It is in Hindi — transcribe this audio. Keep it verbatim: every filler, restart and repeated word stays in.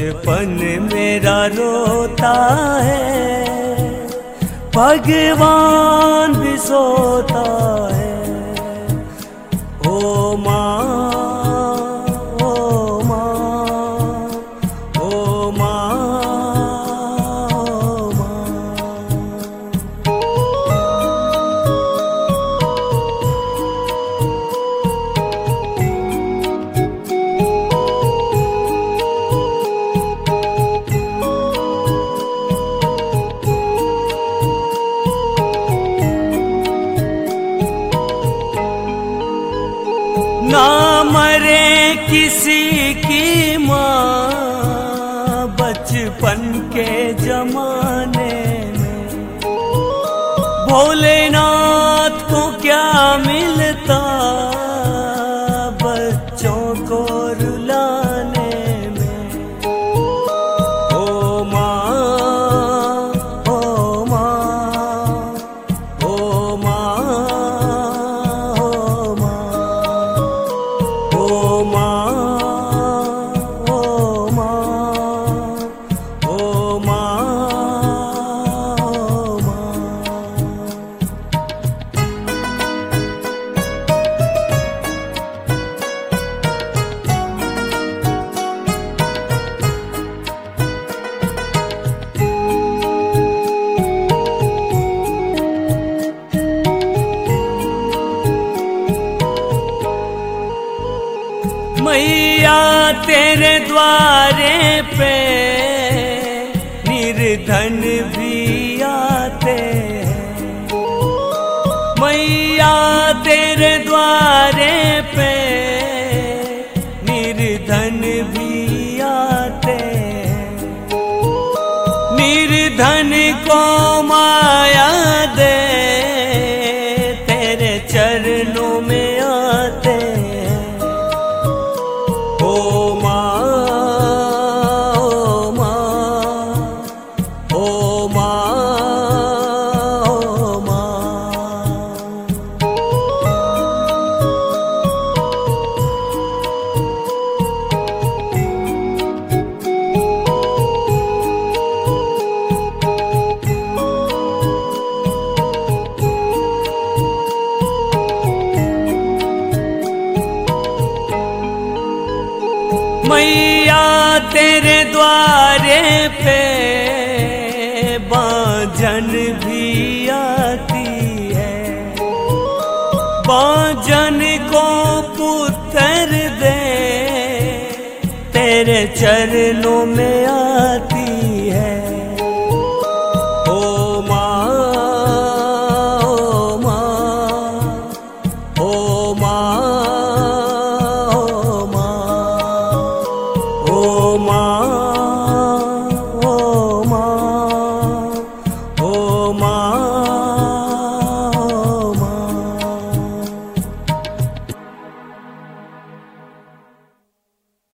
बचपन मेरा रोता है, भगवान भी सोता है। ओ माँ, ओ माँ, ओ माँ, ओ माँ। ना मरे किसी की माँ बचपन के जमाने में, भोलेनाथ को क्या मिलता बच्चों को रुलाने में। ओ माँ, ओ माँ, ओ माँ, ओ माँ, ओ माँ, ओ माँ, ओ माँ, ओ माँ। मैया तेरे द्वारे पे निर्धन भी आते हैं, मैया तेरे द्वारे पे निर्धन भी आते हैं। निर्धन को माया दे तेरे चरणों में आते हैं। ओ माँ, ओ माँ, ओ माँ, ओ माँ। मैया तेरे द्वारे पे बांझन भी आती है, बांझन को पुत्र दे तेरे चरणों में आती है। ओ माँ, ओ माँ, ओ माँ,